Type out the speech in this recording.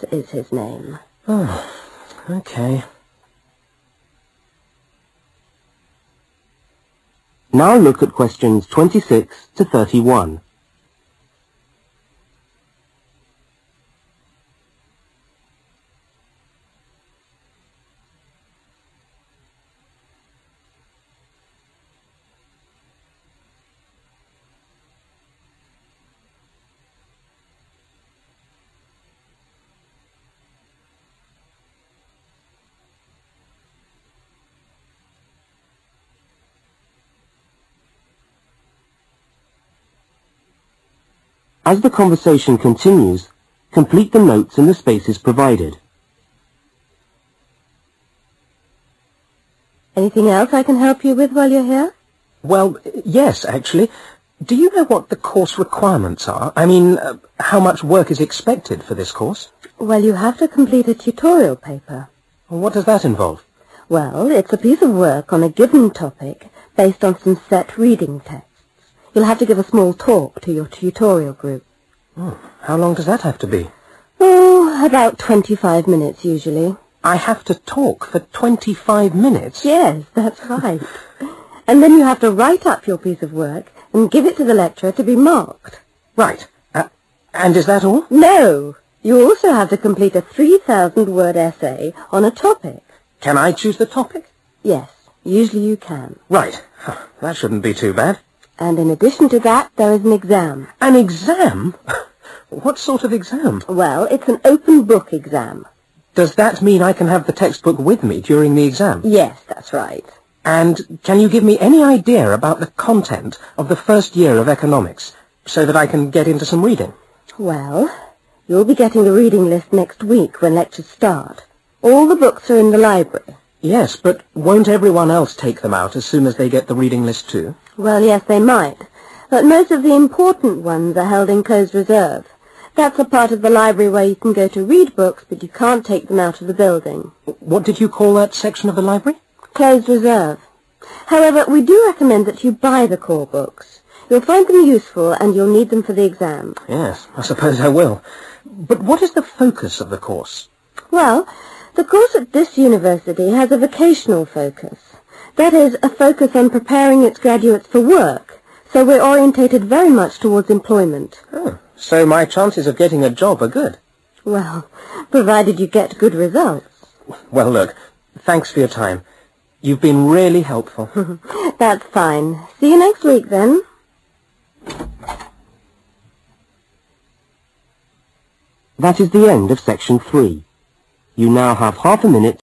is his name. Oh, okay. Now look at questions 26 to 31. As the conversation continues, complete the notes in the spaces provided. Anything else I can help you with while you're here? Well, yes, actually. Do you know what the course requirements are? I mean, how much work is expected for this course? Well, you have to complete a tutorial paper. What does that involve? Well, it's a piece of work on a given topic based on some set reading texts. You'll have to give a small talk to your tutorial group. Oh, how long does that have to be? Oh, about 25 minutes usually. I have to talk for 25 minutes? Yes, that's right. And then you have to write up your piece of work and give it to the lecturer to be marked. Right. And is that all? No. You also have to complete a 3,000-word essay on a topic. Can I choose the topic? Yes, usually you can. Right. That shouldn't be too bad. And in addition to that, there is an exam. An exam? What sort of exam? Well, it's an open book exam. Does that mean I can have the textbook with me during the exam? Yes, that's right. And can you give me any idea about the content of the first year of economics, so that I can get into some reading? Well, you'll be getting the reading list next week when lectures start. All the books are in the library. Yes, but won't everyone else take them out as soon as they get the reading list too? Well, yes, they might. But most of the important ones are held in closed reserve. That's a part of the library where you can go to read books, but you can't take them out of the building. What did you call that section of the library? Closed reserve. However, we do recommend that you buy the core books. You'll find them useful and you'll need them for the exam. Yes, I suppose I will. But what is the focus of the course? Well, the course at this university has a vocational focus. That is, a focus on preparing its graduates for work. So we're orientated very much towards employment. Oh, so my chances of getting a job are good. Well, provided you get good results. Well, look, thanks for your time. You've been really helpful. That's fine. See you next week, then. That is the end of section 3. You now have half a minute